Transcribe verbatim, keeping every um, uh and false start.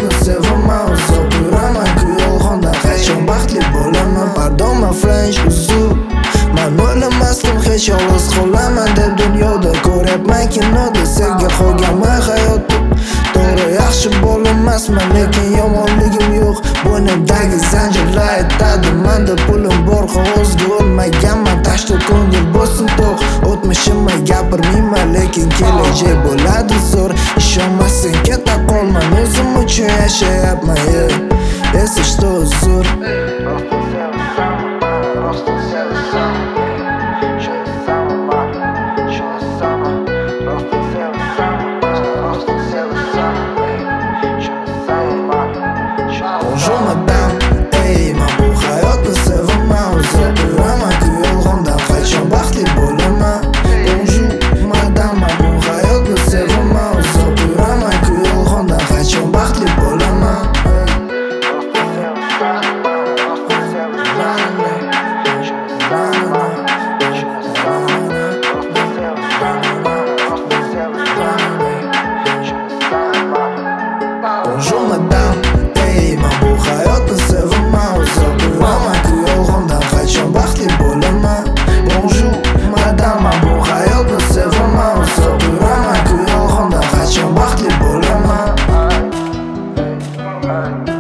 hayotni sevaman, uzoq yuraman ku yolg'ondan. Qachon baxtli bo'laman, pardon my French uzuk. Man o'ylamasdim hech yolg'iz qolaman deb dunyoda. Ko'ryapman kinoda sevgi qolganman hayotim. To'g'ri yaxshi bo'lmasman, lekin yomonligim yo'q. Bo'ynimdagi zanjirlar aytadi manda pulim bor, qog'ozga o'lmaganman. Tashda ko'ngil bo'lsin to'q. O'tmishimni gapirmayman, lekin kelajak bo'ladi zo'r. Ishonmasang keta qolman, o'zim uchun yashayapman. Esi что zo'r. Bonjour madame, ey, men bu hayotni sevaman, uzoq yuraman ku yolg'ondan. Qachon baxtli bo'laman? Bonjour madame, men bu hayotni sevaman, uzoq yuraman ku yolg'ondan. Qachon baxtli bo'laman? Bonjour madame, ey, men bu hayotni sevaman, uzoq yuraman ku yolg'ondan. Qachon baxtli bo'laman? Bonjour madame, men bu hayotni sevaman, uzoq yuraman ku yolg'ondan. Qachon baxtli bo'laman?